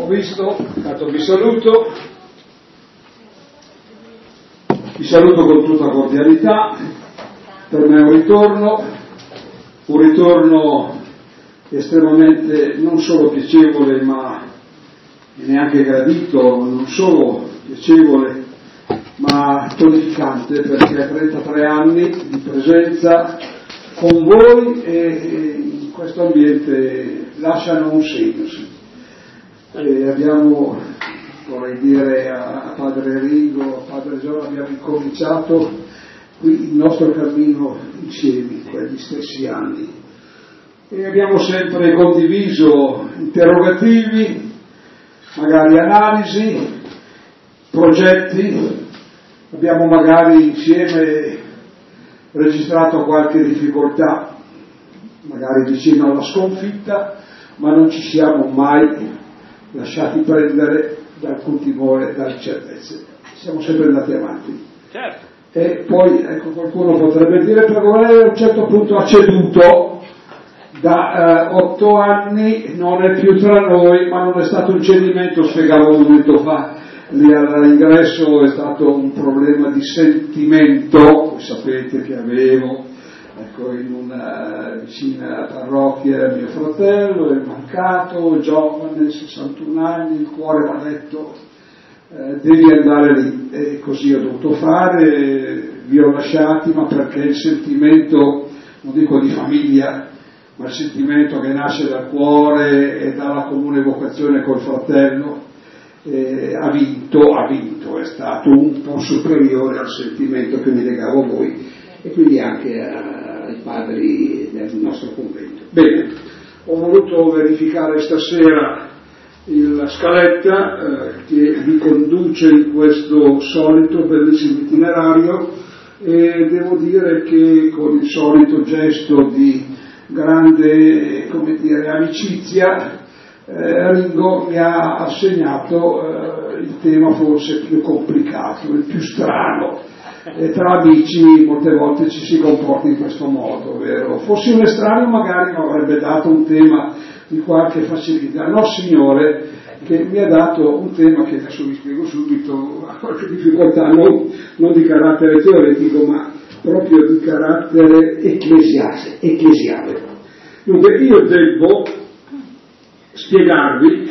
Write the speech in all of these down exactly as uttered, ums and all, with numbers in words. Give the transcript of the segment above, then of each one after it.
ho visto, intanto vi saluto, vi saluto con tutta cordialità. Per me è un ritorno, un ritorno estremamente non solo piacevole ma neanche gradito, non solo piacevole ma tonificante, perché trentatré anni di presenza con voi e in questo ambiente lasciano un segno. Sì. E abbiamo, vorrei dire a padre Ringo, a padre Giorgio, abbiamo incominciato qui il nostro cammino insieme in quegli stessi anni e abbiamo sempre condiviso interrogativi, magari analisi, progetti, abbiamo magari insieme registrato qualche difficoltà, magari vicino alla sconfitta, ma non ci siamo mai lasciati prendere dal alcun timore, dalle certezze. Siamo sempre andati avanti. Certo. E poi, ecco, qualcuno potrebbe dire, però lei a un certo punto ha ceduto, da eh, otto anni non è più tra noi, ma non è stato un cedimento, spiegavo un momento fa, lì all'ingresso è stato un problema di sentimento, voi sapete che avevo, ecco, in una vicina parrocchia mio fratello, è mancato, giovane, sessantuno anni, il cuore mi ha detto eh, devi andare lì, e così ho dovuto fare, vi ho lasciati, ma perché il sentimento, non dico di famiglia, ma il sentimento che nasce dal cuore e dalla comune vocazione col fratello eh, ha vinto, ha vinto, è stato un po' superiore al sentimento che mi legavo a voi e quindi anche a, ai padri del nostro convento. Bene, ho voluto verificare stasera la scaletta eh, che vi conduce in questo solito bellissimo itinerario e devo dire che con il solito gesto di grande, come dire, amicizia, eh, Ringo mi ha assegnato eh, il tema forse più complicato, il più strano. E tra amici molte volte ci si comporta in questo modo, vero? Fossi un estraneo magari mi avrebbe dato un tema di qualche facilità. No, signore, che mi ha dato un tema che adesso vi spiego subito, ha qualche difficoltà, non, non di carattere teoretico, ma proprio di carattere ecclesiale. ecclesiale. Dunque io devo spiegarvi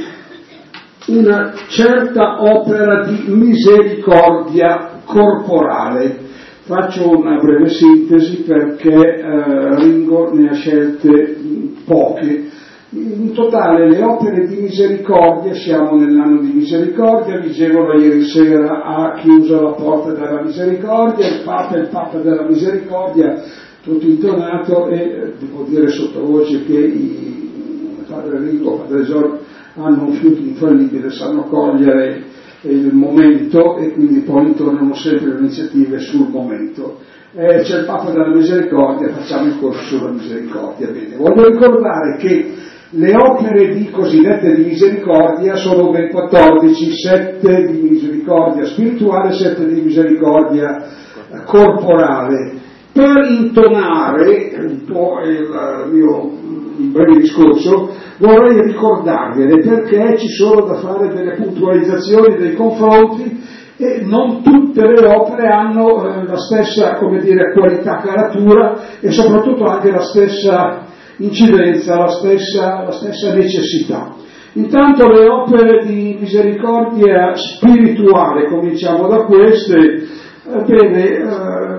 una certa opera di misericordia corporale. Faccio una breve sintesi perché eh, Ringo ne ha scelte poche. In totale le opere di misericordia, siamo nell'anno di misericordia, Vigevano ieri sera ha chiuso la porta della misericordia, il Papa è il Papa della misericordia, tutto intonato, e devo dire sottovoce che i padre Ringo, padre Giorgio hanno un fiuto infallibile, sanno cogliere il momento e quindi poi tornano sempre le iniziative sul momento. Eh, c'è il Papa della misericordia, facciamo il corso sulla misericordia. Bene, voglio ricordare che le opere di cosiddette di misericordia sono ben quattordici, sette di misericordia spirituale, sette di misericordia corporale. Per intonare un po' il mio il breve discorso vorrei ricordarvele perché ci sono da fare delle puntualizzazioni, dei confronti e non tutte le opere hanno eh, la stessa, come dire, qualità, caratura e soprattutto anche la stessa incidenza, la stessa, la stessa necessità. Intanto le opere di misericordia spirituale, cominciamo da queste, eh, bene, eh,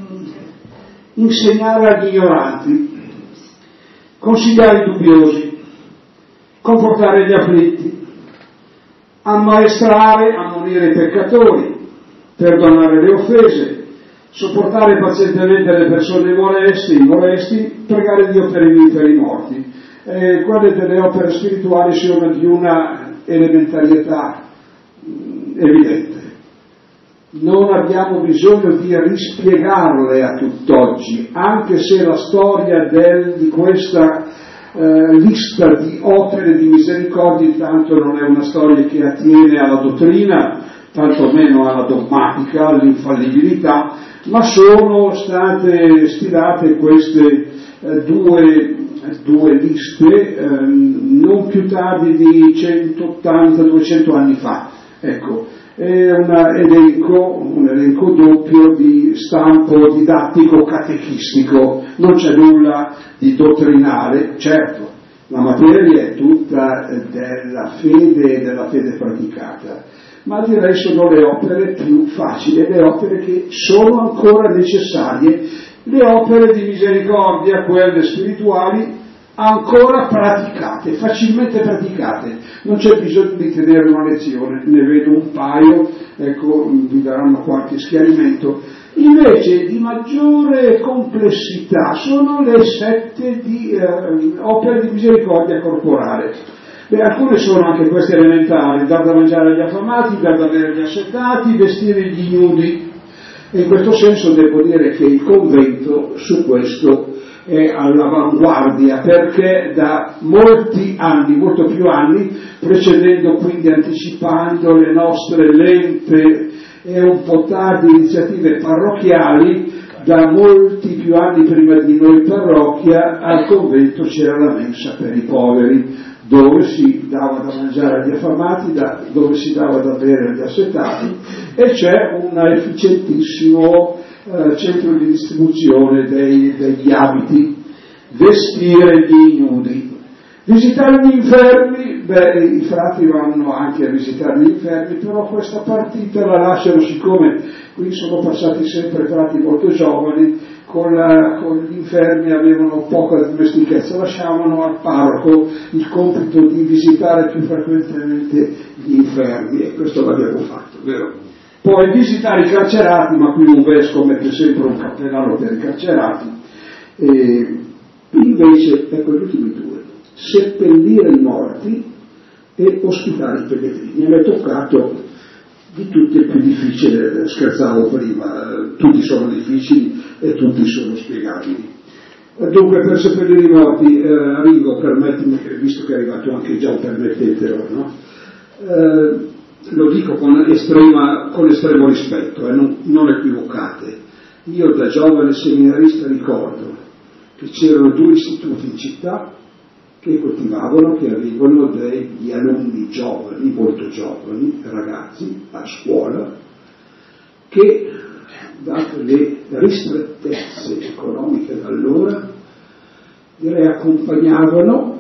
insegnare agli ignoranti, consigliare i dubbiosi, confortare gli afflitti, ammaestrare, ammonire i peccatori, perdonare le offese, sopportare pazientemente le persone molesti, molesti, pregare Dio per i vivi e per i morti. Eh, quelle delle opere spirituali sono di una elementarietà mh, evidente. Non abbiamo bisogno di rispiegarle a tutt'oggi, anche se la storia del, di questa eh, lista di opere di misericordia intanto non è una storia che attiene alla dottrina, tantomeno alla dogmatica, all'infallibilità, ma sono state stilate queste eh, due due liste eh, non più tardi di centottanta duecento anni fa, ecco, è una elenco, un elenco doppio di stampo didattico catechistico, non c'è nulla di dottrinale, certo, la materia è tutta della fede e della fede praticata, ma direi sono le opere più facili, le opere che sono ancora necessarie, le opere di misericordia, quelle spirituali, ancora praticate, facilmente praticate, non c'è bisogno di tenere una lezione, ne vedo un paio, ecco, vi daranno qualche schiarimento. Invece di maggiore complessità sono le sette di eh, opere di misericordia corporale. Beh, alcune sono anche queste elementari, dar da mangiare agli affamati, dar da bere agli assetati, vestire gli ignudi, e in questo senso devo dire che il convento su questo è all'avanguardia, perché da molti anni, molto più anni, precedendo quindi anticipando le nostre lente e un po' tardi iniziative parrocchiali, da molti più anni prima di noi parrocchia, al convento c'era la mensa per i poveri, dove si dava da mangiare agli affamati, da, dove si dava da bere agli assetati, e c'è un efficientissimo eh, centro di distribuzione dei, degli abiti, vestire gli ignudi. Visitare gli infermi, beh, i frati vanno anche a visitare gli infermi, però questa partita la lasciano, siccome qui sono passati sempre frati molto giovani, con, la, con gli infermi avevano poca dimestichezza, lasciavano al parroco il compito di visitare più frequentemente gli infermi, e questo l'abbiamo fatto, vero? Poi visitare i carcerati, ma qui un vescovo mette sempre un cappellano per i carcerati, e invece, ecco gli ultimi due, seppellire i morti e ospitare i pellegrini. Mi è toccato di tutti il più difficile, scherzavo prima, tutti sono difficili e tutti sono spiegabili. Dunque, per seppellire i morti, eh, Ringo, permettimi, visto che è arrivato anche già, permettetelo, no? Eh, lo dico con, estrema, con estremo rispetto, eh, non, non equivocate. Io da giovane seminarista ricordo che c'erano due istituti in città che coltivavano, che avevano degli alunni giovani, molto giovani, ragazzi, a scuola, che, date le ristrettezze economiche da allora, direi accompagnavano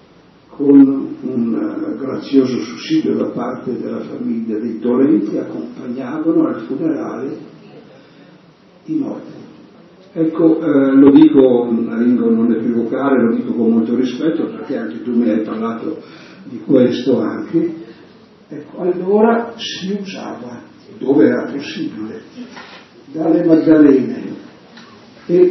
con un grazioso sussidio da parte della famiglia dei dolenti, accompagnavano al funerale i morti. Ecco, eh, lo dico, Ringo, non equivocare, lo dico con molto rispetto, perché anche tu mi hai parlato di questo anche. Ecco, allora si usava, dove era possibile, dalle Maddalene, e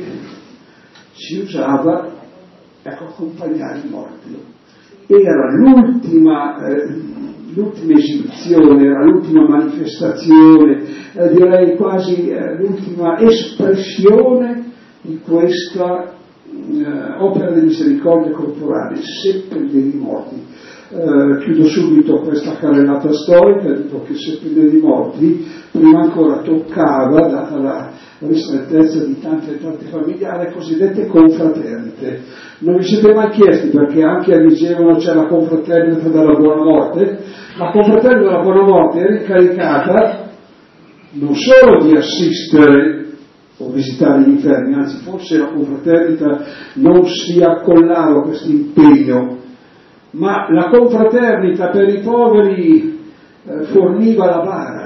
si usava, ecco, accompagnare i morti. Era l'ultima, eh, l'ultima esibizione, era l'ultima manifestazione, eh, direi quasi eh, l'ultima espressione di questa eh, opera di misericordia corporale, seppellire i morti. Eh, chiudo subito questa carrellata storica, dico che seppellire i morti prima ancora toccava, data la ristrettezza di tante tante famiglie, le cosiddette confraternite. Non vi siete mai chiesti perché anche a Vigevano c'è la confraternita della buona morte? La confraternita della buona morte era incaricata non solo di assistere o visitare gli infermi, anzi forse la confraternita non si accollava a questo impegno, ma la confraternita per i poveri eh, forniva la bara.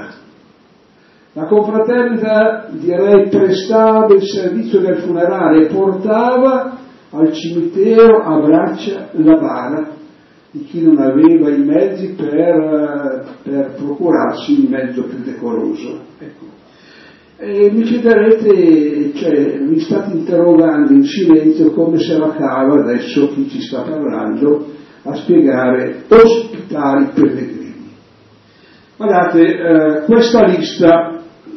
La confraternita, direi, prestava il servizio del funerale, portava al cimitero a braccia la bara di chi non aveva i mezzi per, per procurarsi il mezzo più decoroso. Ecco. E mi chiederete, cioè, mi state interrogando in silenzio come se la cava adesso chi ci sta parlando a spiegare ospitare i pellegrini. Guardate, eh, questa lista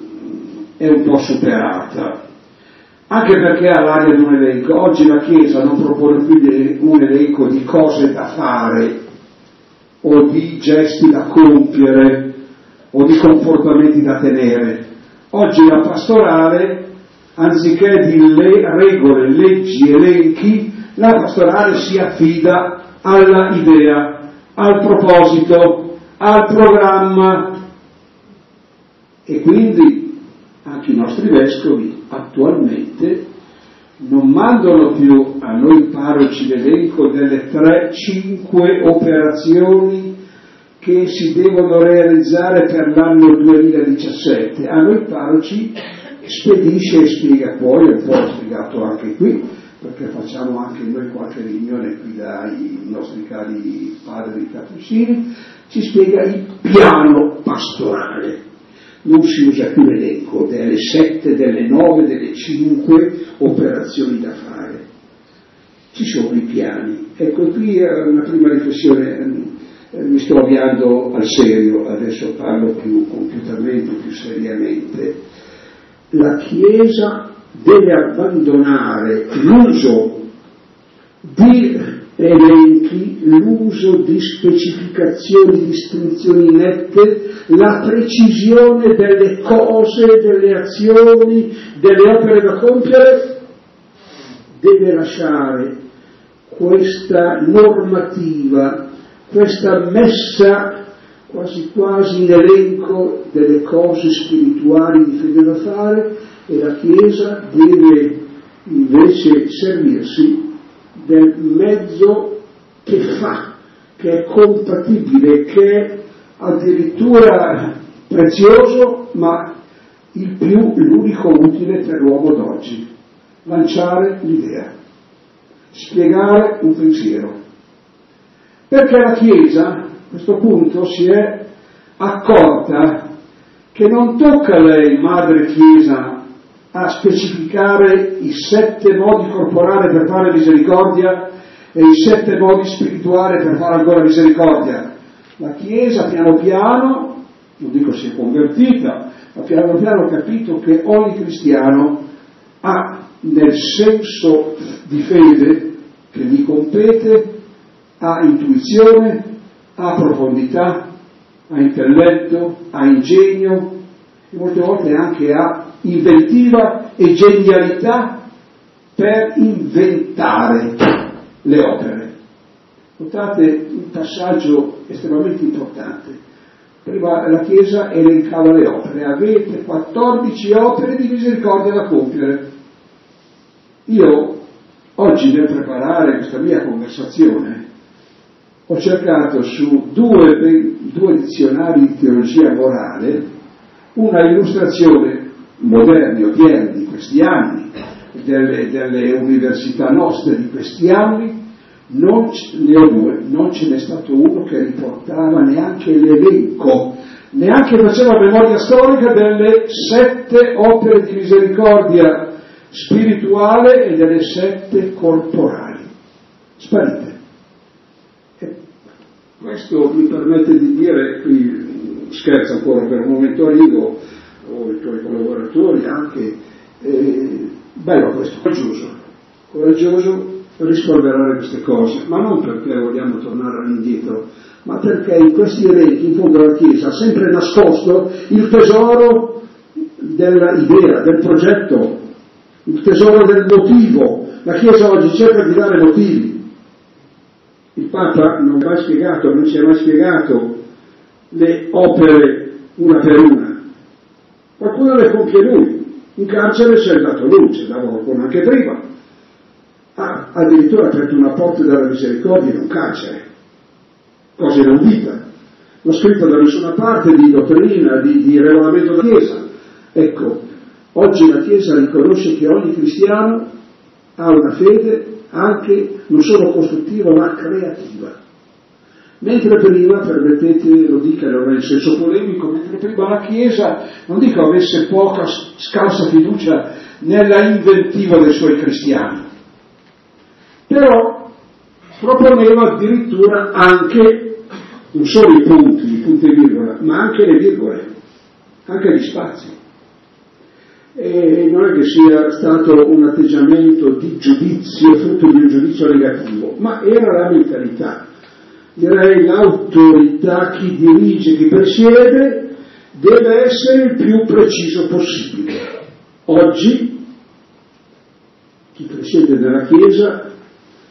è un po' superata, anche perché ha l'aria di un elenco. Oggi la Chiesa non propone più un elenco di cose da fare o di gesti da compiere o di comportamenti da tenere. Oggi la pastorale, anziché di le regole, leggi, elenchi, La pastorale si affida alla idea, al proposito, al programma, e quindi anche i nostri vescovi attualmente non mandano più a noi parroci l'elenco delle tre cinque operazioni che si devono realizzare per l'anno duemiladiciassette. A noi parroci spedisce e spiega, poi è un po' spiegato anche qui, perché facciamo anche noi qualche riunione qui dai nostri cari padri catecini, ci spiega il piano pastorale. Non si usa più l'elenco delle sette, delle nove, delle cinque operazioni da fare. Ci sono i piani. Ecco, qui è una prima riflessione, eh, mi sto avviando al serio, adesso parlo più compiutamente, più seriamente. La Chiesa deve abbandonare l'uso di elenchi, l'uso di specificazioni, distinzioni nette, la precisione delle cose, delle azioni, delle opere da compiere. Deve lasciare questa normativa, questa messa quasi quasi in elenco delle cose spirituali di fede da fare, e la Chiesa deve invece servirsi del mezzo che fa, che è compatibile, che è addirittura prezioso, ma il più, l'unico utile per l'uomo d'oggi: lanciare l'idea, spiegare un pensiero. Perché la Chiesa a questo punto si è accorta che non tocca a lei, Madre Chiesa, a specificare i sette modi corporali per fare misericordia e i sette modi spirituali per fare ancora misericordia. La Chiesa piano piano, non dico si è convertita, ma piano piano ha capito che ogni cristiano ha, nel senso di fede che gli compete, ha intuizione, ha profondità, ha intelletto, ha ingegno, e molte volte anche ha inventiva e genialità per inventare le opere. Notate un passaggio estremamente importante. Prima la Chiesa elencava le opere: avete quattordici opere di misericordia da compiere. Io oggi, nel preparare questa mia conversazione, ho cercato su due, due dizionari di teologia morale una illustrazione moderni, odierni, di questi anni, delle, delle università nostre di questi anni. Non ne ho due, non ce n'è stato uno che riportava neanche l'elenco, neanche faceva memoria storica delle sette opere di misericordia spirituale e delle sette corporali. Sparite. E questo mi permette di dire, qui scherzo ancora per un momento, arrivo, o i tuoi collaboratori anche, eh, bello questo, coraggioso, coraggioso rispolverare queste cose, ma non perché vogliamo tornare all'indietro, ma perché in questi elenchi, in fondo la Chiesa ha sempre nascosto il tesoro della idea, del progetto, il tesoro del motivo. La Chiesa oggi cerca di dare motivi. Il Papa non mi ha mai spiegato, non ci ha mai spiegato le opere una per una. Qualcuno le compie lui. In carcere si è dato lui, ci dava qualcuno anche prima. Ha addirittura aperto una porta della misericordia in un carcere, cosa inaudita, non scritto da nessuna parte di dottrina, di, di regolamento della Chiesa. Ecco, oggi la Chiesa riconosce che ogni cristiano ha una fede anche non solo costruttiva ma creativa. Mentre prima, permettete, lo dica, non è in senso polemico, mentre prima la Chiesa, non dico avesse poca, scarsa fiducia nella inventiva dei suoi cristiani, però proponeva addirittura anche, non solo i punti, i punti e virgola, ma anche le virgole, anche gli spazi. E non è che sia stato un atteggiamento di giudizio, frutto di un giudizio negativo, ma era la mentalità. Direi l'autorità, chi dirige, chi presiede, deve essere il più preciso possibile. Oggi chi presiede nella Chiesa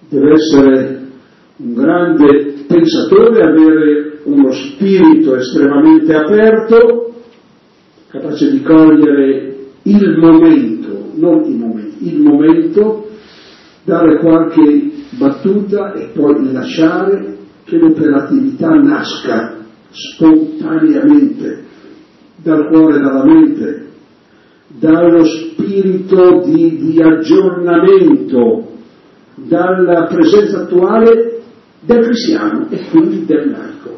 deve essere un grande pensatore, avere uno spirito estremamente aperto, capace di cogliere il momento, non i momenti, il momento, dare qualche battuta e poi lasciare che l'operatività nasca spontaneamente dal cuore e dalla mente, dallo spirito di, di aggiornamento, dalla presenza attuale del cristiano e quindi del laico.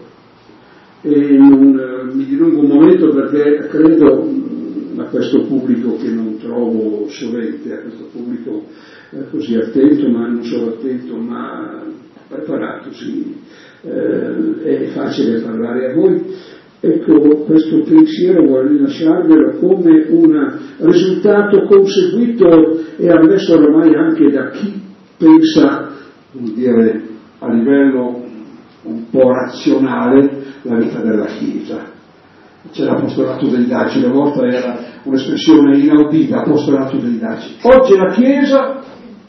E non eh, mi dilungo un momento perché credo mh, a questo pubblico che non trovo sovente, a questo pubblico eh, così attento, ma non solo attento, ma preparato, sì, eh, è facile parlare a voi. Ecco, questo pensiero voglio lasciarvelo come un risultato conseguito e ammesso ormai anche da chi pensa, vuol dire a livello un po' razionale, la vita della Chiesa. C'è l'apostolato dei Daci, una volta era un'espressione inaudita, apostolato dei Daci. Oggi la Chiesa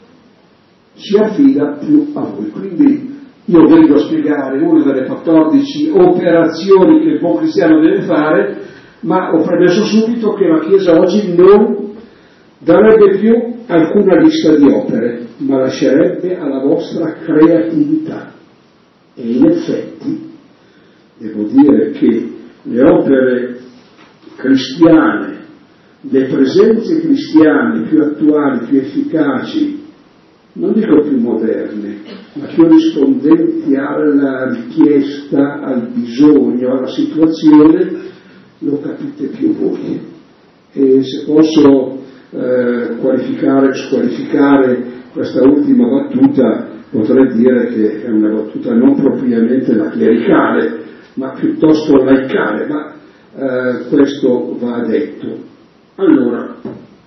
si affida più a voi, quindi io vengo a spiegare una delle quattordici operazioni che il buon cristiano deve fare, ma ho premesso subito che la Chiesa oggi non darebbe più alcuna lista di opere, ma lascerebbe alla vostra creatività. E in effetti devo dire che le opere cristiane, le presenze cristiane più attuali, più efficaci, non dico più moderne, ma più rispondenti alla richiesta, al bisogno, alla situazione, lo capite più voi. E se posso eh, qualificare o squalificare questa ultima battuta, potrei dire che è una battuta non propriamente da clericale, ma piuttosto laicale, ma eh, questo va detto. Allora,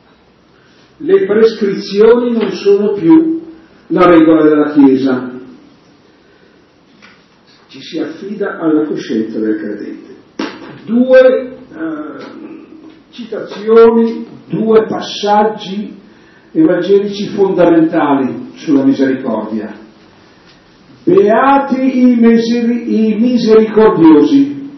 le prescrizioni non sono più la regola della Chiesa, ci si affida alla coscienza del credente. Due eh, citazioni, due passaggi evangelici fondamentali sulla misericordia. Beati i, miseri, i misericordiosi,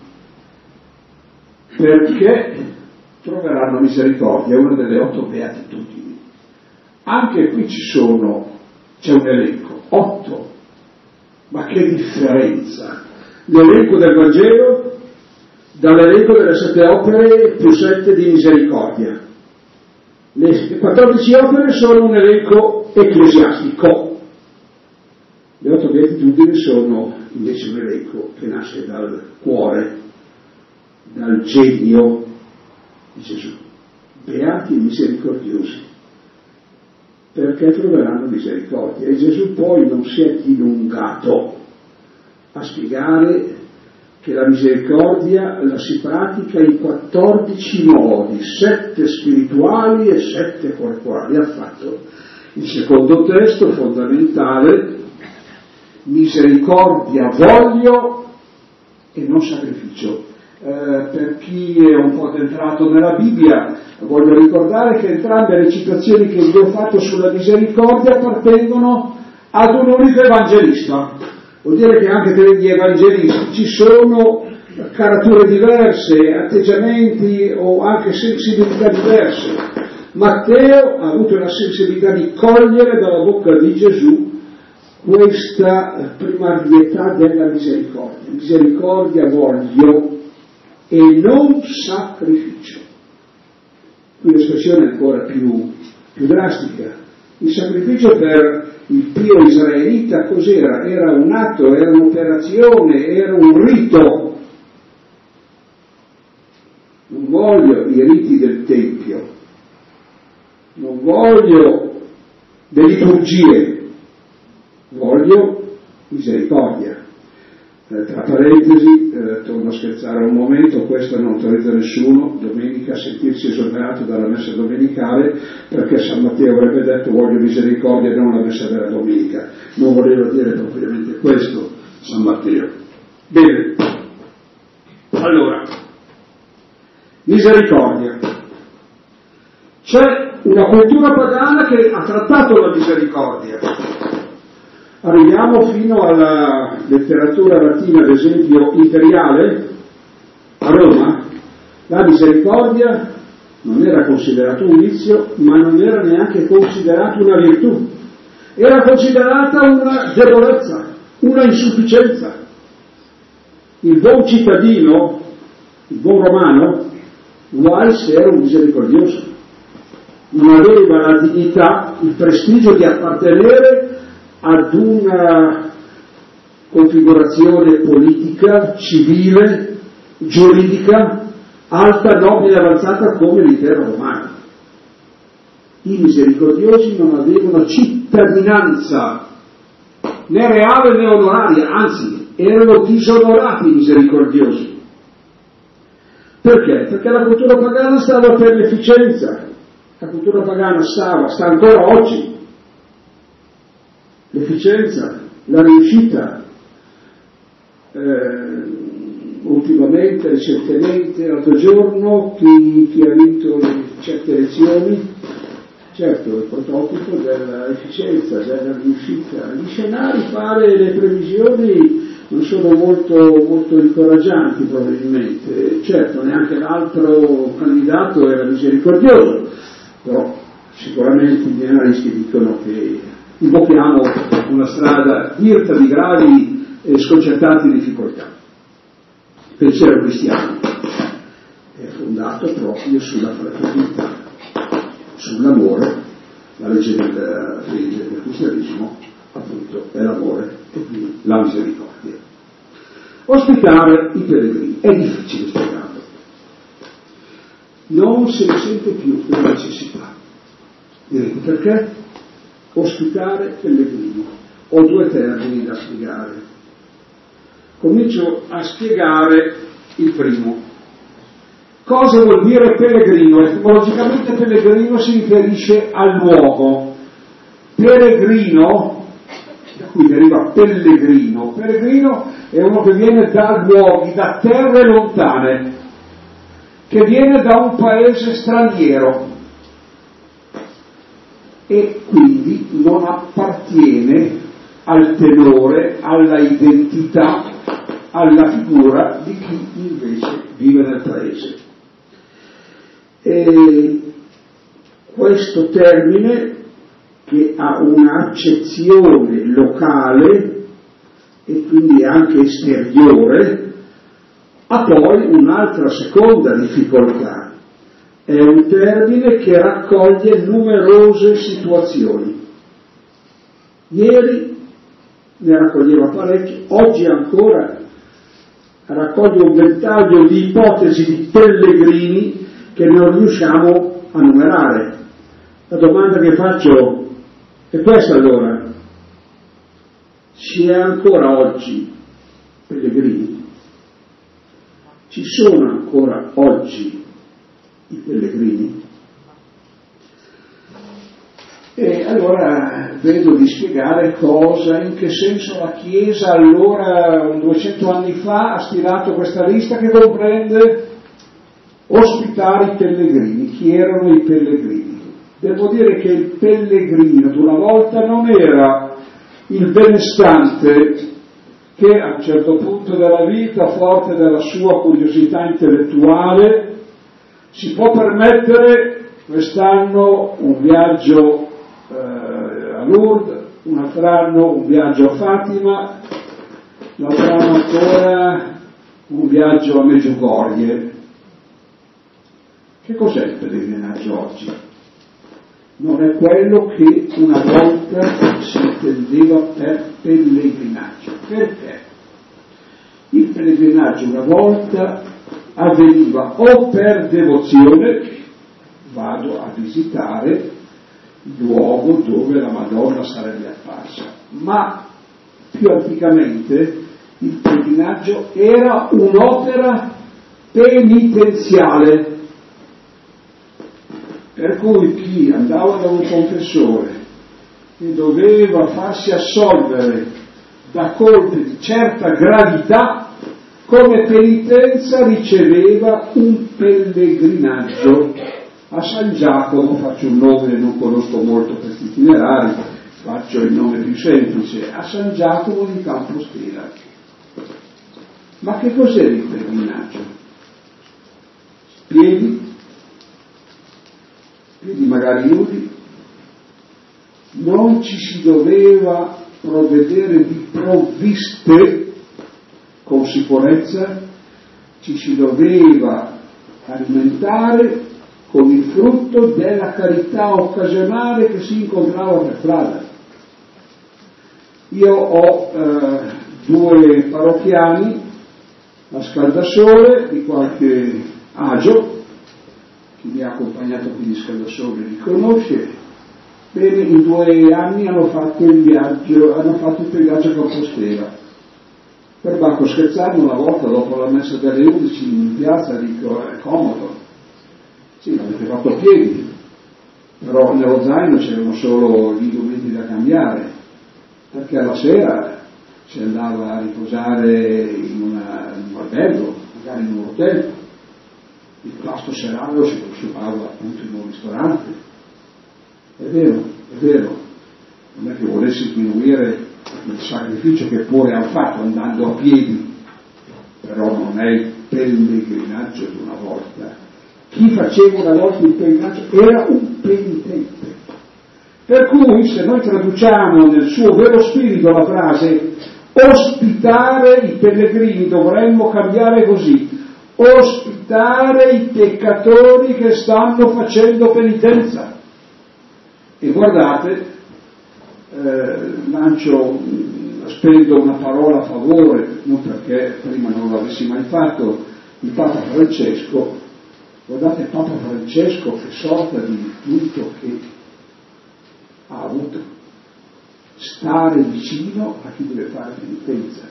perché troveranno misericordia, è una delle otto beatitudini. Anche qui ci sono, c'è un elenco, otto, ma che differenza! L'elenco del Vangelo dall'elenco delle sette opere più sette di misericordia. Le quattordici opere sono un elenco ecclesiastico. Le otto beatitudini sono invece un elenco che nasce dal cuore, dal genio di Gesù. Beati i misericordiosi, perché troveranno misericordia. E Gesù poi non si è dilungato a spiegare che la misericordia la si pratica in quattordici modi, sette spirituali e sette corporali. Ha fatto il secondo testo fondamentale: misericordia voglio e non sacrificio. Eh, per chi è un po' addentrato nella Bibbia, voglio ricordare che entrambe le citazioni che vi ho fatto sulla misericordia appartengono ad un unico evangelista. Vuol dire che anche tra gli evangelisti ci sono carature diverse, atteggiamenti o anche sensibilità diverse. Matteo ha avuto la sensibilità di cogliere dalla bocca di Gesù questa primarietà della misericordia. Misericordia voglio e non sacrificio. Qui l'espressione è ancora più, più drastica. Il sacrificio per il Dio israelita cos'era? Era un atto, era un'operazione, era un rito. Non voglio i riti del Tempio, non voglio le liturgie, voglio misericordia. Eh, tra parentesi, eh, torno a scherzare un momento, questo non autorizza nessuno domenica a sentirsi esonerato dalla messa domenicale, perché San Matteo avrebbe detto voglio misericordia e non la messa della domenica. Non voleva dire propriamente questo San Matteo. Bene, allora, misericordia. C'è, C'è una cultura pagana che ha trattato la misericordia, Arriviamo fino alla letteratura latina, ad esempio, imperiale, a Roma. La misericordia non era considerato un vizio, ma non era neanche considerato una virtù. Era considerata una debolezza, una insufficienza. Il buon cittadino, il buon romano, vuole essere un misericordioso. Non aveva la dignità, il prestigio di appartenere ad una configurazione politica, civile, giuridica, alta, nobile e avanzata come l'impero romano. I misericordiosi non avevano cittadinanza, né reale né onoraria, anzi, erano disonorati i misericordiosi. Perché? Perché la cultura pagana stava per l'efficienza, la cultura pagana stava, sta ancora oggi, l'efficienza, la riuscita. Eh, ultimamente, recentemente, l'altro giorno, chi, chi ha vinto le, certe elezioni, certo, il prototipo dell'efficienza, della riuscita. Gli scenari, fare le previsioni non sono molto, molto incoraggianti probabilmente. Certo, neanche l'altro candidato era misericordioso, però sicuramente gli analisti dicono che invochiamo una strada irta di gravi e sconcertanti difficoltà. Il pensiero cristiano è fondato proprio sulla fraternità, sull'amore. La legge del, del cristianesimo appunto è l'amore e quindi la misericordia. Ospitare i pellegrini è difficile spiegarlo, non se ne sente più la necessità. Direte perché? Ospitare pellegrini. Ho due termini da spiegare. Comincio a spiegare il primo. Cosa vuol dire pellegrino? Etimologicamente pellegrino si riferisce al luogo. Peregrino, da cui deriva pellegrino, pellegrino è uno che viene da luoghi, da terre lontane, che viene da un paese straniero e quindi non appartiene al tenore, alla identità, alla figura di chi invece vive nel paese. E questo termine, che ha un'accezione locale e quindi anche esteriore, ha poi un'altra seconda difficoltà. È un termine che raccoglie numerose situazioni. Ieri ne raccoglieva parecchie, oggi ancora raccoglie un ventaglio di ipotesi di pellegrini che non riusciamo a numerare. La domanda che faccio è questa allora: ci è ancora oggi pellegrini? Ci sono ancora oggi i pellegrini? E allora vedo di spiegare cosa, in che senso la Chiesa allora, duecento anni fa, ha stilato questa lista che comprende ospitare i pellegrini. Chi erano i pellegrini? Devo dire che il pellegrino di una volta non era il benestante che a un certo punto della vita, forte della sua curiosità intellettuale, si può permettere quest'anno un viaggio eh, a Lourdes, un altro anno un viaggio a Fatima, l'altro anno ancora un viaggio a Medjugorje. Che cos'è il pellegrinaggio oggi? Non è quello che una volta si intendeva per pellegrinaggio. Perché? Il pellegrinaggio una volta avveniva o per devozione, vado a visitare il luogo dove la Madonna sarebbe apparsa, ma più anticamente il pellegrinaggio era un'opera penitenziale. Per cui chi andava da un confessore e doveva farsi assolvere da colpe di certa gravità, come penitenza riceveva un pellegrinaggio. A San Giacomo, faccio un nome, non conosco molto questi itinerari, faccio il nome più semplice, a San Giacomo di Campostela. Ma che cos'è il pellegrinaggio? Piedi, piedi magari nudi, non ci si doveva provvedere di provviste con sicurezza, ci si doveva alimentare con il frutto della carità occasionale che si incontrava per strada. Io ho eh, due parrocchiani a Scaldasole di qualche agio, chi mi ha accompagnato qui di Scaldasole li conosce. Bene, in due anni hanno fatto il viaggio, hanno fatto il pellegrinaggio a Compostela. Per Bacco scherzando, una volta dopo la messa delle undici in piazza dico, è comodo. Sì, l'avete fatto a piedi, però nello zaino c'erano solo gli indumenti da cambiare, perché alla sera si andava a riposare in, una, in un albergo, magari in un hotel. Il pasto serale lo si consumava appunto in un ristorante. È vero, è vero, non è che volessi diminuire il sacrificio che pure hanno fatto andando a piedi, però non è il pellegrinaggio di una volta. Chi faceva una volta il pellegrinaggio era un penitente. Per cui se noi traduciamo nel suo vero spirito la frase ospitare i pellegrini, dovremmo cambiare così: ospitare i peccatori che stanno facendo penitenza. E guardate, eh, lancio, spendo una parola a favore, non perché prima non l'avessi mai fatto, il Papa Francesco. Guardate Papa Francesco che sorta di intuito che ha avuto: stare vicino a chi deve fare penitenza.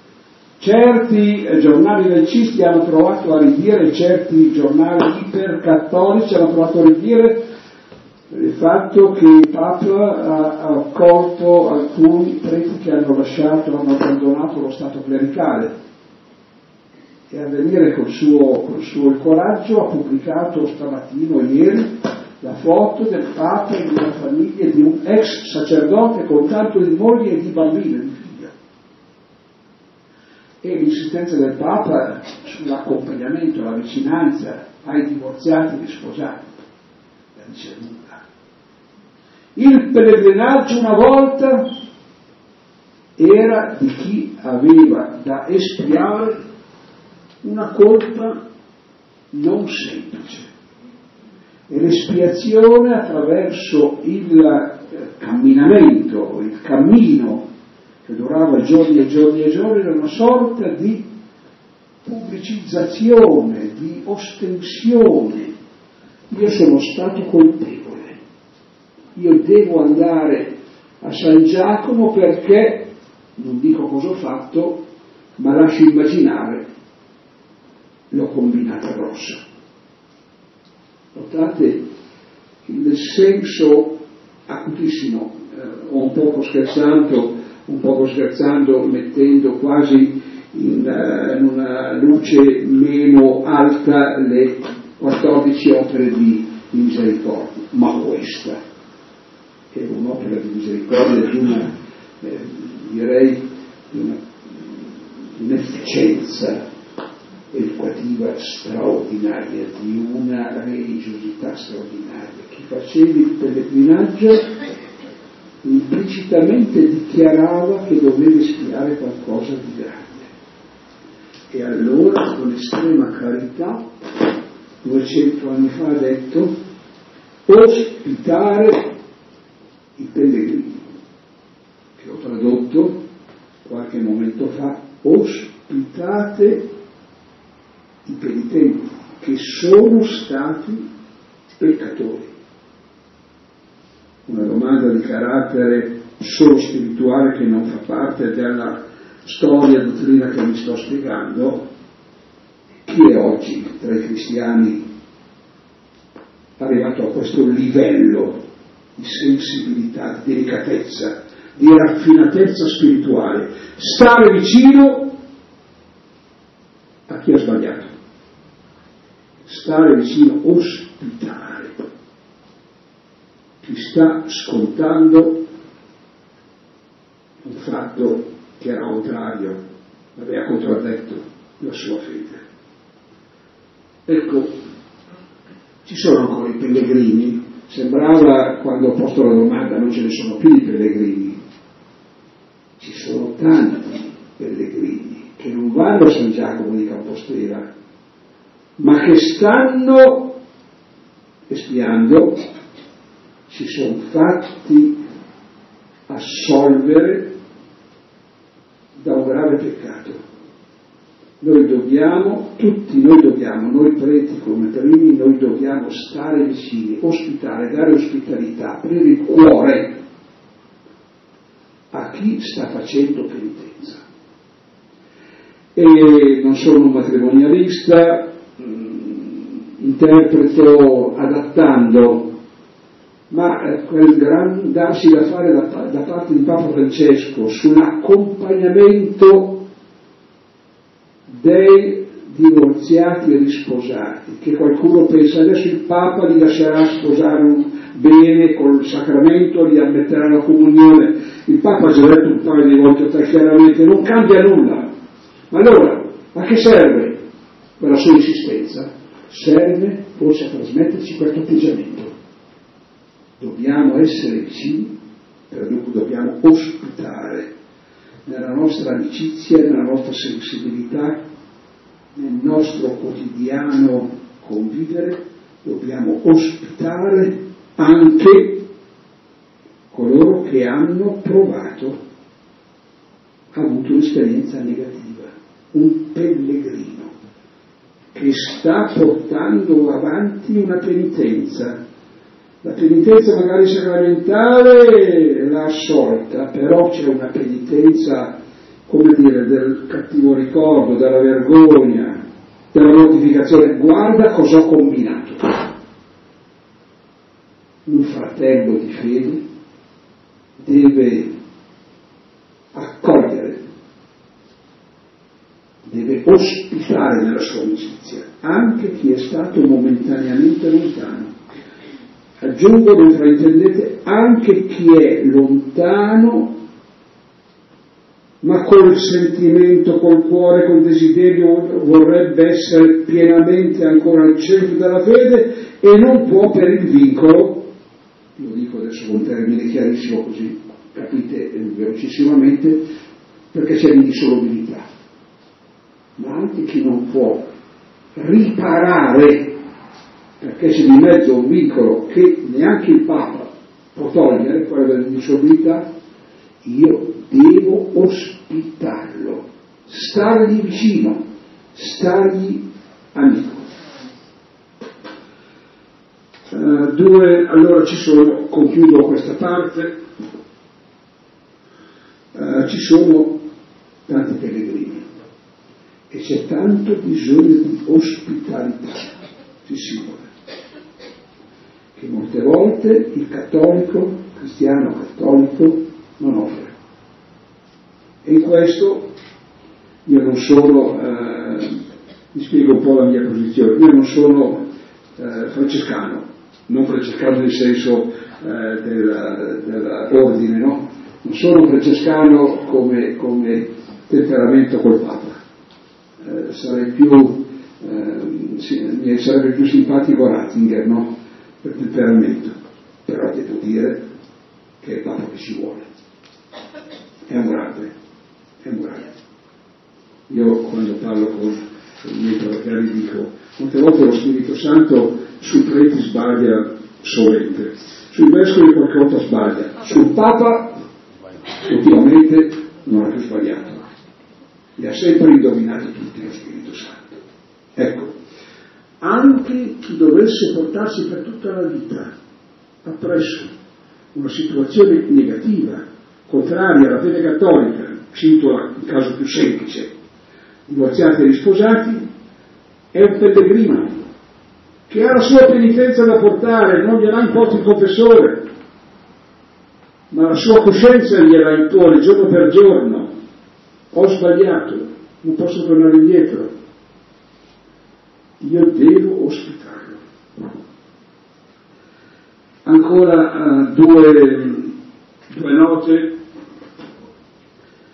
Certi eh, giornali laicisti hanno provato a ridire, certi giornali ipercattolici hanno provato a ridire il fatto che il Papa ha accolto alcuni preti che hanno lasciato, hanno abbandonato lo stato clericale, e a venire col suo, col suo coraggio ha pubblicato stamattina o ieri la foto del Papa e della famiglia di un ex sacerdote con tanto di moglie e di bambine, di figlia. E l'insistenza del Papa sull'accompagnamento, la vicinanza ai divorziati e agli sposati, la dice lunga. Il pellegrinaggio una volta era di chi aveva da espiare una colpa non semplice, e l'espiazione attraverso il camminamento, il cammino che durava giorni e giorni e giorni, era una sorta di pubblicizzazione, di ostensione. Io sono stato colpevole, io devo andare a San Giacomo perché, non dico cosa ho fatto, ma lascio immaginare, l'ho combinata grossa. Notate il senso acutissimo, eh, un poco scherzando, un poco scherzando, mettendo quasi in, uh, in una luce meno alta le quattordici opere di, di misericordia, ma questa è un'opera di misericordia di una, eh, direi, di una, di un'efficienza educativa straordinaria, di una religiosità straordinaria. Chi faceva il pellegrinaggio implicitamente dichiarava che doveva espiare qualcosa di grande, e allora con estrema carità duecento anni fa ha detto: ospitare i pellegrini, che ho tradotto qualche momento fa: ospitate i penitenti che sono stati peccatori. Una domanda di carattere solo spirituale che non fa parte della storia e dottrina che vi sto spiegando: chi è oggi tra i cristiani arrivato a questo livello di sensibilità, di delicatezza, di raffinatezza spirituale? Stare vicino a chi ha sbagliato, stare vicino, ospitare chi sta scontando fatto che era contrario, aveva contraddetto la sua fede. Ecco, ci sono ancora i pellegrini. Sembrava, quando ho posto la domanda, non ce ne sono più i pellegrini. Ci sono tanti pellegrini che non vanno a San Giacomo di Campostela, ma che stanno espiando, si sono fatti assolvere da un grave peccato. Noi dobbiamo, tutti noi dobbiamo, noi preti come primi, noi dobbiamo stare vicini, ospitare, dare ospitalità, aprire il cuore a chi sta facendo penitenza. E non sono un matrimonialista, interpreto adattando, ma quel gran darsi da fare da, da parte di Papa Francesco sull'accompagnamento dei divorziati e risposati, che qualcuno pensa adesso il Papa li lascerà sposare bene col sacramento, li ammetterà la comunione. Il Papa ha già detto un paio di volte chiaramente, non cambia nulla. Ma allora, a che serve quella sua insistenza? Serve forse a trasmetterci questo atteggiamento. Dobbiamo essere vicini, per cui dobbiamo ospitare nella nostra amicizia, nella nostra sensibilità, nel nostro quotidiano convivere, dobbiamo ospitare anche coloro che hanno provato, avuto un'esperienza negativa, un pellegrino che sta portando avanti una penitenza. La penitenza magari sacramentale l'ha assolta, però c'è una penitenza, come dire, del cattivo ricordo, della vergogna, della mortificazione. Guarda cosa ho combinato. Un fratello di fede deve accogliere, deve ospitare nella sua amicizia anche chi è stato momentaneamente lontano. Aggiungo, non fraintendete, anche chi è lontano, ma col sentimento, col cuore, col desiderio vorrebbe essere pienamente ancora al centro della fede e non può per il vincolo, lo dico adesso con un termine chiarissimo così capite velocissimamente, perché c'è l'indissolubilità. Ma anche chi non può riparare, perché c'è di mezzo un vincolo che neanche il Papa può togliere, quello dell'indissolubilità, io devo ospitarlo, stargli vicino, stargli amico. Uh, due, allora ci sono, concludo questa parte, uh, ci sono tanti pellegrini e c'è tanto bisogno di ospitalità, sì signore, che molte volte il cattolico, cristiano cattolico, non offre. E in questo io non sono, eh, mi spiego un po' la mia posizione, io non sono eh, francescano, non francescano nel senso eh, dell'ordine, no? Non sono francescano come, come temperamento col Papa, eh, sarei più, eh, sì, mi sarebbe più simpatico Ratzinger, no? Per temperamento, però devo dire che è il Papa che ci vuole, è un grande, è un grande. Io quando parlo con i miei parrocchiani dico, molte volte lo Spirito Santo sui preti sbaglia sovente, sui vescovi qualche volta sbaglia, sul Papa ultimamente non ha più sbagliato, li ha sempre indovinati tutti lo Spirito Santo. Ecco, anche chi dovesse portarsi per tutta la vita appresso una situazione negativa, contraria alla fede cattolica, cito il caso più semplice, divorziati e risposati, è un pellegrino che ha la sua penitenza da portare, non gliela importa il confessore, ma la sua coscienza gliela impone giorno per giorno. Ho sbagliato, non posso tornare indietro, io devo ospitarlo. Ancora uh, due, due note.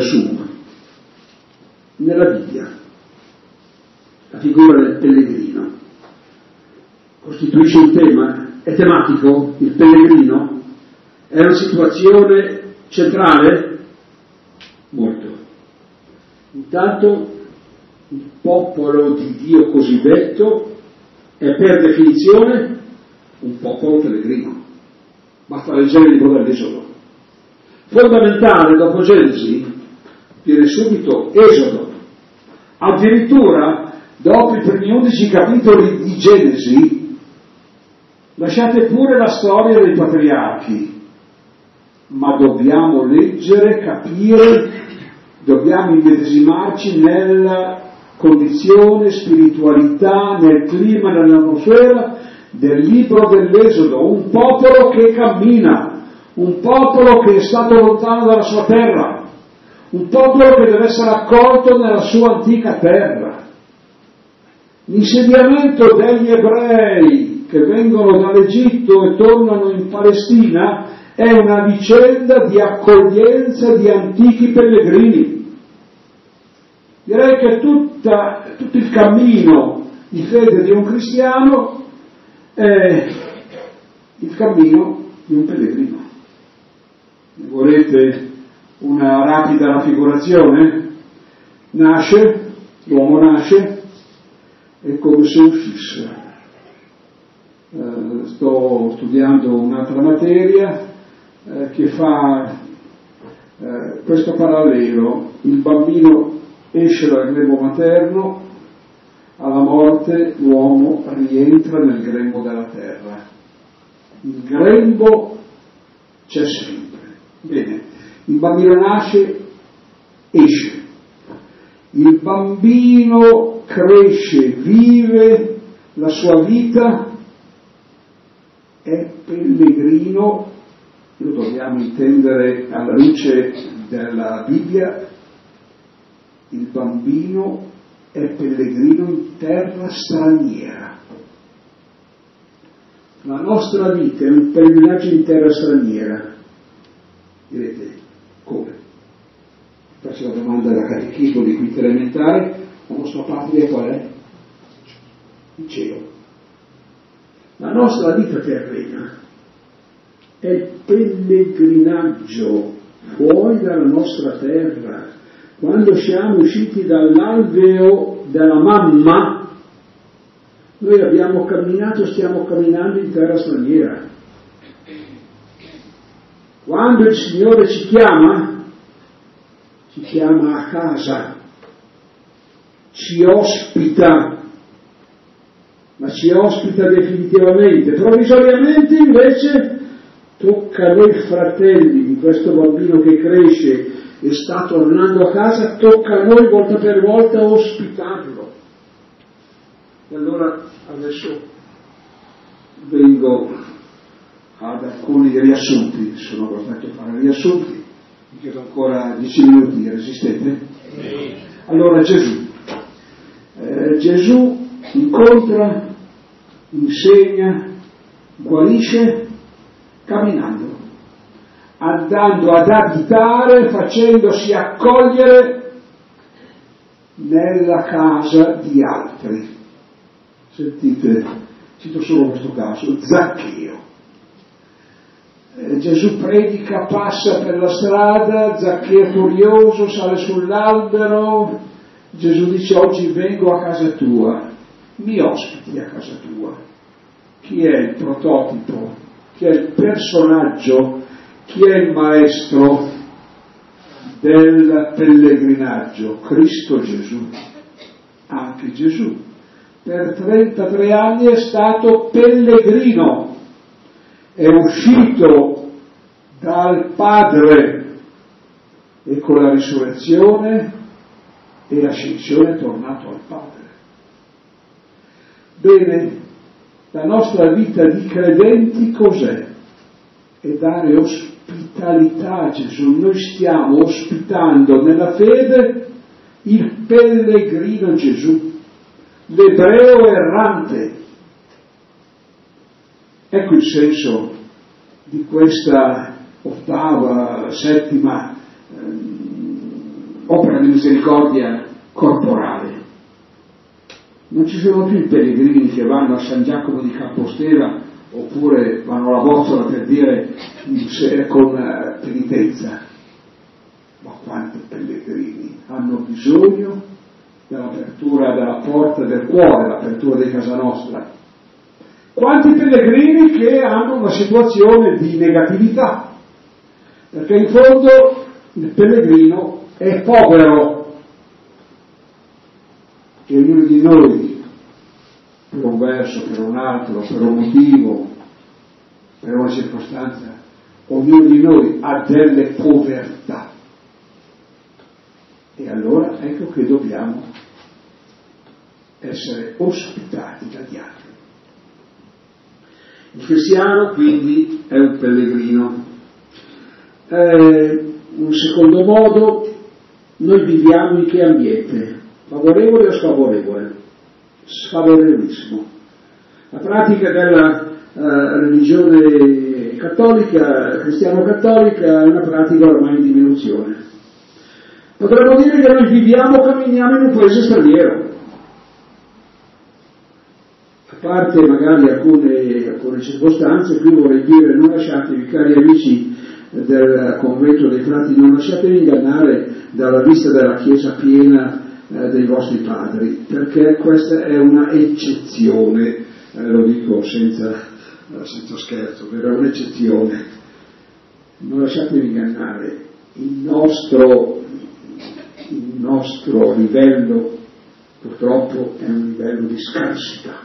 riassumo. Nella Bibbia la figura del pellegrino costituisce un tema, è tematico, il pellegrino è una situazione centrale? Molto. Intanto il popolo di Dio cosiddetto è per definizione un popolo pellegrino. Basta leggere il libro dell'Esodo. Fondamentale dopo Genesi viene subito Esodo. Addirittura dopo i primi undici capitoli di Genesi lasciate pure la storia dei patriarchi, ma dobbiamo leggere, capire, dobbiamo immedesimarci nella condizione, spiritualità, nel clima, nell'atmosfera del libro dell'Esodo, un popolo che cammina, un popolo che è stato lontano dalla sua terra, un popolo che deve essere accolto nella sua antica terra. L'insediamento degli ebrei che vengono dall'Egitto e tornano in Palestina è una vicenda di accoglienza di antichi pellegrini. Direi che tutta, tutto il cammino di fede di un cristiano è il cammino di un pellegrino. Volete una rapida raffigurazione? Nasce, l'uomo nasce, è come se uscisse. Eh, sto studiando un'altra materia eh, che fa eh, questo parallelo. Il bambino esce dal grembo materno, alla morte l'uomo rientra nel grembo della terra. Il grembo c'è sempre. Bene, il bambino nasce, esce. Il bambino cresce, vive la sua vita, è pellegrino, lo dobbiamo intendere alla luce della Bibbia. Il bambino è pellegrino in terra straniera. La nostra vita è un pellegrinaggio in terra straniera. Direte, come? Faccio la domanda da catechismo di quinta elementare: la nostra patria qual è? Il cielo. La nostra vita terrena è il pellegrinaggio fuori dalla nostra terra. Quando siamo usciti dall'alveo della mamma, noi abbiamo camminato, stiamo camminando in terra straniera. Quando il Signore ci chiama, ci chiama a casa, ci ospita, ma ci ospita definitivamente. Provvisoriamente invece tocca a noi fratelli di questo bambino che cresce e sta tornando a casa, tocca a noi volta per volta ospitarlo. E allora adesso vengo ad alcuni riassunti, sono costretto a fare riassunti, mi chiedo ancora dieci minuti, resistete? Sì. Allora Gesù, eh, Gesù incontra, insegna, guarisce camminando, andando ad abitare, facendosi accogliere nella casa di altri. Sentite, cito solo questo caso, Zaccheo. Eh, Gesù predica, passa per la strada, Zaccheo curioso sale sull'albero, Gesù dice: oggi vengo a casa tua, mi ospiti a casa tua. Chi è il prototipo? Chi è il personaggio? Chi è il maestro del pellegrinaggio? Cristo Gesù. Anche Gesù per trentatré anni è stato pellegrino, è uscito dal Padre e con la risurrezione e l'ascensione è tornato al Padre. Bene, la nostra vita di credenti cos'è? È dare ospitalità a Gesù. Noi stiamo ospitando nella fede il pellegrino Gesù, l'ebreo errante. Ecco il senso di questa ottava, settima ehm, opera di misericordia corporale. Non ci sono più i pellegrini che vanno a San Giacomo di Campostela oppure vanno alla Bozzola per dire con penitenza. Ma quanti pellegrini hanno bisogno dell'apertura della porta del cuore, l'apertura di casa nostra? Quanti pellegrini che hanno una situazione di negatività, perché in fondo il pellegrino è povero e ognuno di noi, per un verso, per un altro, per un motivo, per una circostanza, ognuno di noi ha delle povertà. E allora ecco che dobbiamo essere ospitati dagli altri. Il cristiano quindi è un pellegrino. Eh, un secondo modo, noi viviamo in che ambiente? Favorevole o sfavorevole? Sfavorevolissimo. La pratica della uh, religione cattolica, cristiano-cattolica, è una pratica ormai in diminuzione. Potremmo dire che noi viviamo, camminiamo in un paese straniero. A parte magari alcune, alcune circostanze, qui vorrei dire: non lasciatevi, cari amici del convento dei frati, non lasciatevi ingannare dalla vista della chiesa piena eh, dei vostri padri, perché questa è una eccezione, eh, lo dico senza, senza scherzo, è un'eccezione. Non lasciatevi ingannare, il nostro, il nostro livello purtroppo è un livello di scarsità.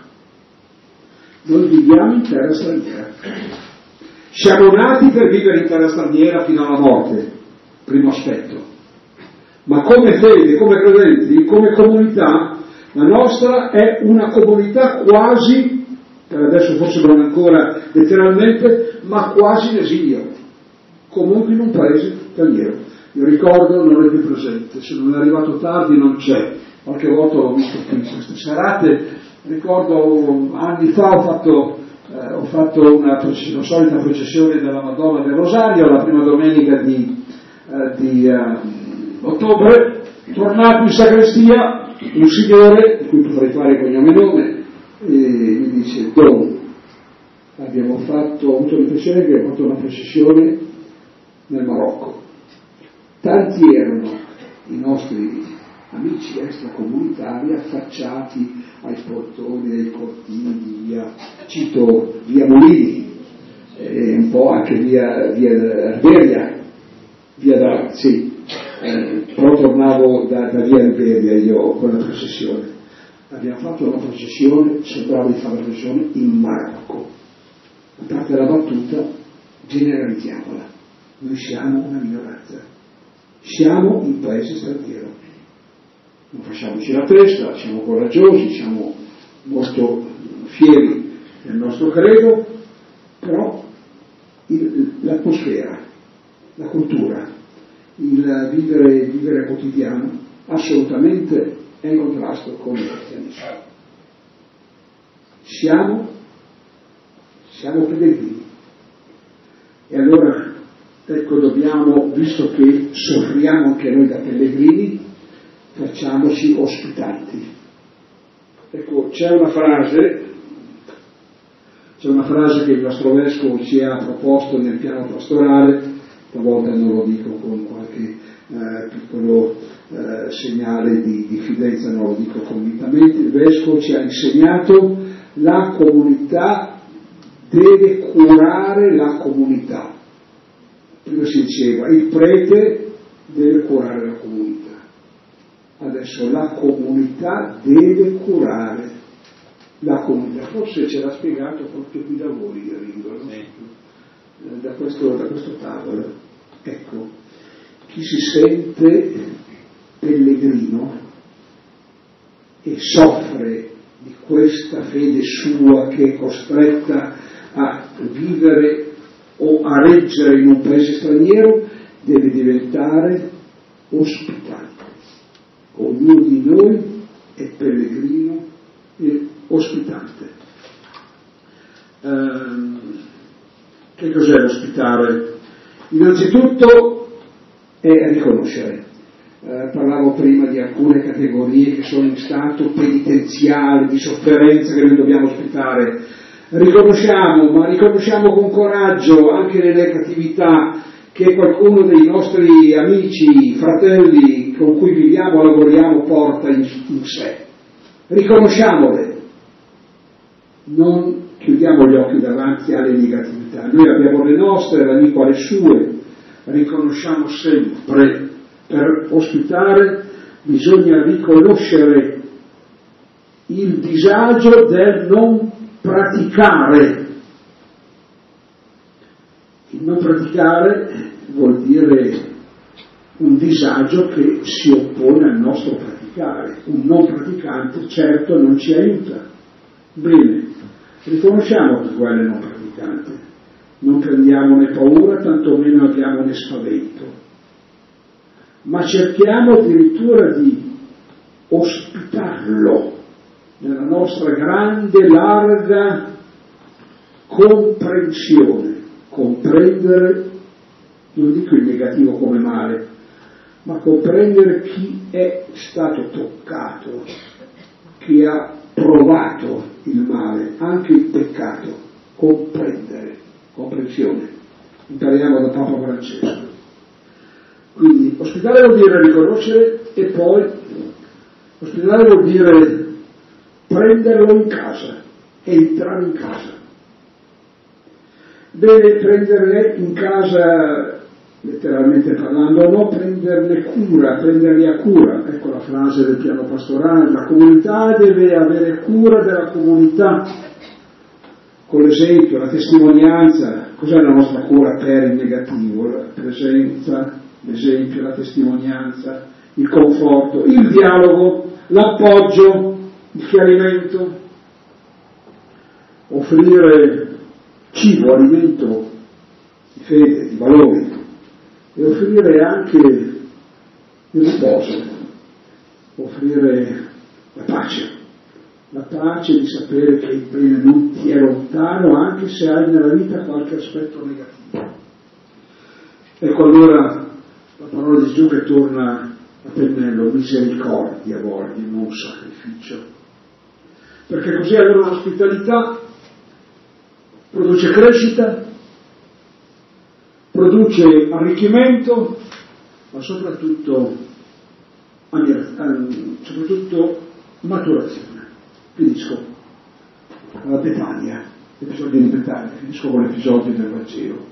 Noi viviamo in terra straniera. Siamo nati per vivere in terra straniera fino alla morte, primo aspetto. Ma come fede, come credenti, come comunità, la nostra è una comunità quasi, per adesso forse non ancora letteralmente, ma quasi in esilio, comunque in un paese straniero. Io ricordo, non è più presente, se non è arrivato tardi non c'è, qualche volta l'ho visto qui in queste serate. Ricordo anni fa ho fatto, eh, ho fatto una, una solita processione della Madonna del Rosario, la prima domenica di, eh, di eh, ottobre, tornato in sacrestia, un signore, di cui potrei fare cognome e nome, e mi dice: Don, abbiamo fatto, ho avuto l'impressione che abbiamo fatto una processione nel Marocco. Tanti erano i nostri amici extracomunitari affacciati ai portoni, ai cortili di via, cito via Molini, e un po' anche via, via Alberia, via da, sì, eh, però tornavo da, da via Alberia io con la processione. Abbiamo fatto una processione, sembrava di fare una processione in Marocco. A parte la battuta, generalizziamola, noi siamo una minoranza, siamo un paese straniero. Non facciamoci la testa, siamo coraggiosi, siamo molto fieri del nostro credo, però il, l'atmosfera, la cultura, il vivere, il vivere quotidiano assolutamente è in contrasto con il cristianesimo. Siamo, siamo pellegrini. E allora, ecco, dobbiamo, visto che soffriamo anche noi da pellegrini, facciamoci ospitanti. Ecco, c'è una frase, c'è una frase che il nostro vescovo ci ha proposto nel piano pastorale, talvolta non lo dico con qualche eh, piccolo eh, segnale di diffidenza, non lo dico convintamente. Il vescovo ci ha insegnato: la comunità deve curare la comunità. Prima si diceva il prete deve curare la comunità. Adesso la comunità deve curare la comunità. Forse ce l'ha spiegato proprio qui da voi, Ringo, no? da, questo, da questo tavolo. Ecco, chi si sente pellegrino e soffre di questa fede sua che è costretta a vivere o a reggere in un paese straniero, deve diventare ospitante. Ognuno di noi è pellegrino e ospitante. Ehm, che cos'è l'ospitare? Innanzitutto è riconoscere. Eh, parlavo prima di alcune categorie che sono in stato penitenziale, di sofferenza, che noi dobbiamo ospitare. Riconosciamo, ma riconosciamo con coraggio anche le negatività che qualcuno dei nostri amici, fratelli con cui viviamo, lavoriamo, porta in, in sé. Riconosciamole, non chiudiamo gli occhi davanti alle negatività. Noi abbiamo le nostre, l'amico ha le sue, riconosciamo sempre. Per ospitare bisogna riconoscere il disagio del non praticare. Il non praticare vuol dire un disagio che si oppone al nostro praticare. Un non praticante certo non ci aiuta. Bene, riconosciamo che quello è non praticante. Non prendiamone paura, tantomeno abbiamone spavento. Ma cerchiamo addirittura di ospitarlo nella nostra grande, larga comprensione. Comprendere, non dico il negativo come male, ma comprendere chi è stato toccato, chi ha provato il male, anche il peccato. Comprendere, comprensione. Impariamo da Papa Francesco. Quindi ospitare vuol dire riconoscere, e poi ospitare vuol dire prenderlo in casa, entrare in casa. Bene, prenderle in casa, letteralmente parlando, no, prenderne cura, prenderli a cura. Ecco la frase del piano pastorale: la comunità deve avere cura della comunità, con l'esempio, la testimonianza. Cos'è la nostra cura per il negativo? La presenza, l'esempio, la testimonianza, il conforto, il dialogo, l'appoggio, il chiarimento, offrire cibo, alimento di fede, di valori, e offrire anche il riposo, offrire la pace, la pace di sapere che il bene non ti è lontano, anche se hai nella vita qualche aspetto negativo. Ecco allora la parola di Gesù che torna a pennello: misericordia voglio, non sacrificio. Perché così allora l'ospitalità produce crescita, produce arricchimento, ma soprattutto, soprattutto maturazione. Finisco alla Betania, l'episodio di Betania, finisco con l'episodio del Vangelo.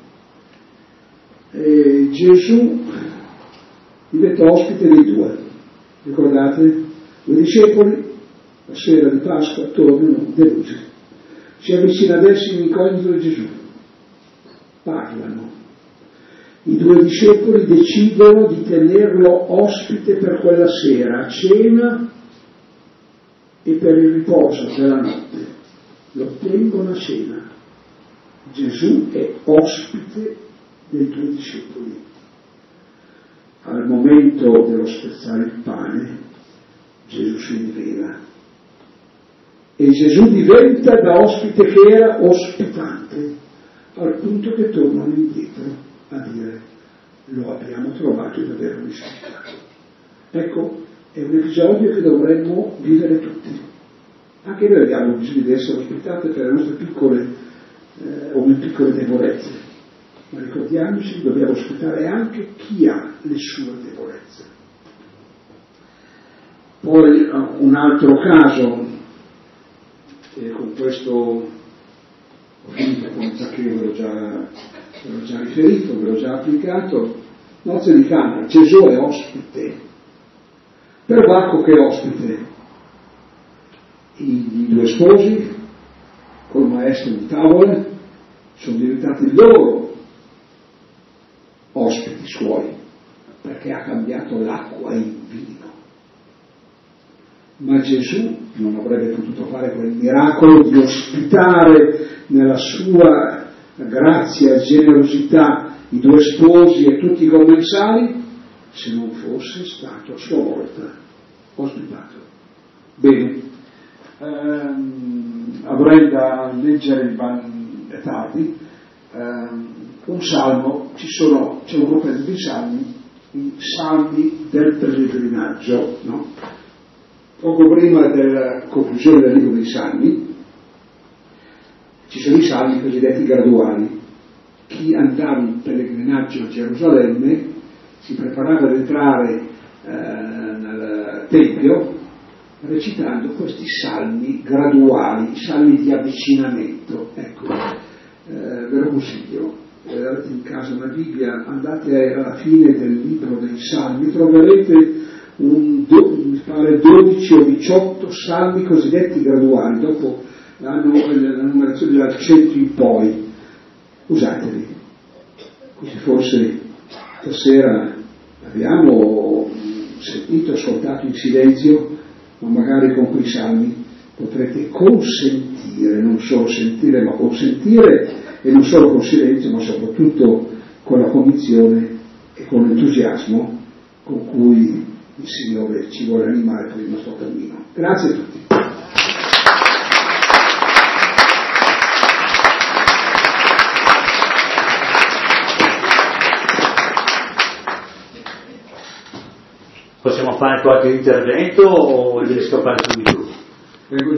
E Gesù diventa ospite dei due, ricordate? Due discepoli, la sera di Pasqua, tornano delusi. Si avvicina ad essi l'incognito di Gesù, parlano. I due discepoli decidono di tenerlo ospite per quella sera, a cena e per il riposo della notte. Lo tengono a cena. Gesù è ospite dei due discepoli. Al momento dello spezzare il pane, Gesù si rivela. E Gesù diventa da ospite che era ospitante, al punto che tornano indietro a dire: lo abbiamo trovato davvero rispettato. Ecco, è un episodio che dovremmo vivere tutti. Anche noi abbiamo bisogno di essere ospitate per le nostre piccole eh, o piccole debolezze, ma ricordiamoci che dobbiamo ospitare anche chi ha le sue debolezze. Poi un altro caso, e con questo ho finito con Zaccheo, ve l'ho già, ve l'ho già riferito, ve l'ho già applicato. Nozze di Cana, Gesù è ospite. Per Bacco che è ospite? I due sposi col maestro in tavola sono diventati loro ospiti suoi, perché ha cambiato l'acqua in vino. Ma Gesù non avrebbe potuto fare quel miracolo di ospitare nella sua grazia e generosità i due sposi e tutti i commensali se non fosse stato a sua volta ospitato. Bene, ehm, avrei da leggere il ban è tardi, ehm, un salmo, ci sono, c'è un gruppo di salmi, i salmi del pellegrinaggio, no? Poco prima della conclusione del libro dei Salmi ci sono i salmi cosiddetti graduali. Chi andava in pellegrinaggio a Gerusalemme si preparava ad entrare eh, nel Tempio recitando questi salmi graduali, salmi di avvicinamento. Ecco, eh, ve lo consiglio. Se avete in casa una Bibbia, andate alla fine del libro dei Salmi, troverete un, mi pare dodici o diciotto salmi cosiddetti graduali, dopo la, la numerazione dal cento in poi. Usateli, così forse stasera abbiamo sentito, ascoltato in silenzio, ma magari con quei salmi potrete consentire, non solo sentire, ma consentire, e non solo con silenzio, ma soprattutto con la convinzione e con l'entusiasmo con cui il Signore ci vuole animare per il nostro cammino. Grazie a tutti. Possiamo fare qualche intervento o devi scappare subito?